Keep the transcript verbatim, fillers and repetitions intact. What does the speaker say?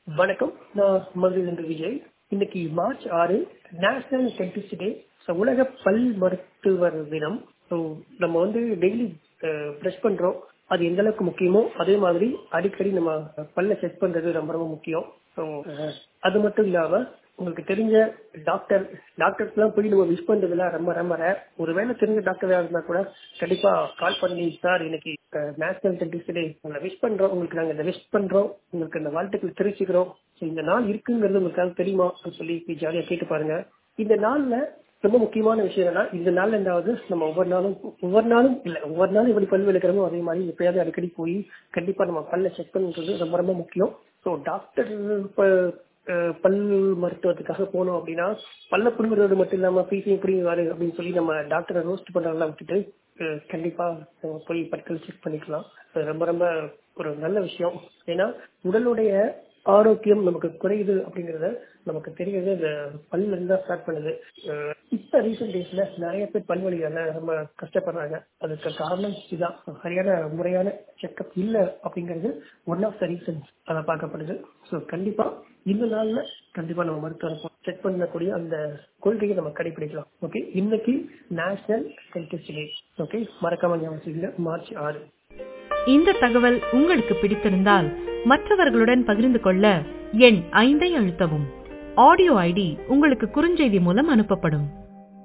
வணக்கம். நான் மதுரையிலிருந்து விஜய். இன்னைக்கு மார்ச் ஆறு நேஷனல் டென்டிஸ்ட் டே. ஸோ உலக பல் மருத்துவர் தினம். ஸோ நம்ம வந்து டெய்லி ப்ரஷ் பண்றோம். அது எந்த அளவுக்கு முக்கியமோ அதே மாதிரி அடிக்கடி நம்ம பல்ல செக் பண்றது ரொம்ப ரொம்ப முக்கியம். ஸோ அது மட்டும் இல்லாம உங்களுக்கு தெரிஞ்ச டாக்டர் டாக்டர்ஸ் எல்லாம் போய் நம்ம விஷ் பண்றதுல ரொம்ப ரொம்ப ரேர். ஒருவேளை தெரிஞ்ச டாக்டரா இருந்தா கூட கண்டிப்பா கால் பண்ணி, சார் இன்னைக்கு நேஷனல் டென்டிஸ்ட் டே, உங்களை விஷ் பண்றோம், உங்களுக்கு நாங்க இந்த விஷ் பண்றோம், உங்களுக்கு இந்த வாழ்த்துக்கள் தெரிவிச்சுக்கிறோம், இந்த நாள் இருக்குங்கிறது உங்களுக்கு தெரியுமா அப்படின்னு சொல்லி ஜாலியா கேட்டு பாருங்க. இந்த நாள்ல ரொம்ப முக்கியமான விஷயம் என்னன்னா, இந்த நாள்ல இருந்தாவது நம்ம ஒவ்வொரு நாளும் ஒவ்வொரு நாளும் இல்ல ஒவ்வொரு நாளும் எப்படி பல் விளக்குறோமோ அதே மாதிரி எப்பயாவது அடிக்கடி போய் கண்டிப்பா நம்ம பல்ல செக் பண்ணுறது ரொம்ப ரொம்ப முக்கியம். ஸோ டாக்டர் பல் மருத்துவத்துக்காக போனோம் அப்படின்னா பல்ல புடுங்குறது மட்டும் இல்லாம பீஸையும் பிடிங்குவாரு அப்படின்னு சொல்லி நம்ம டாக்டரை ரோஸ்ட் பண்றதெல்லாம் விட்டுட்டு கண்டிப்பா நம்ம போய் பற்கள் செக் பண்ணிக்கலாம். ரொம்ப ரொம்ப ஒரு நல்ல விஷயம். ஏன்னா உடலுடைய ஆரோக்கியம் நமக்கு குறையுது அப்படிங்கறத நமக்கு தெரியுது இந்த பல்ல இருந்தா ஸ்டார்ட் பண்ணுது. இப்ப ரீசெண்ட் டேஸ்ல நிறைய பேர் பல்வலியால ரொம்ப கஷ்டப்படுறாங்க. அதுக்கு காரணம் இதுதான், சரியான முறையான செக்அப் இல்ல அப்படிங்கிறது ஒன் ஆஃப் த ரீசன்ஸ் அதை பார்க்கப்படுது. ஸோ கண்டிப்பா இந்த நாள்ல கண்டிப்பா நம்ம மருத்துவரை செக் பண்ணக்கூடிய அந்த கொள்கையை நம்ம கடைபிடிக்கலாம். ஓகே, இன்னைக்கு நேஷனல் டென்டிஸ்ட் டே. ஓகே, மறக்காம ஞாபகம் மார்ச் ஆறு. இந்த தகவல் உங்களுக்கு பிடித்திருந்தால் மற்றவர்களுடன் பகிர்ந்து கொள்ள எண் ஐந்தை அழுத்தவும். ஆடியோ ஐடி உங்களுக்கு குறுஞ்செய்தி மூலம் அனுப்பப்படும்.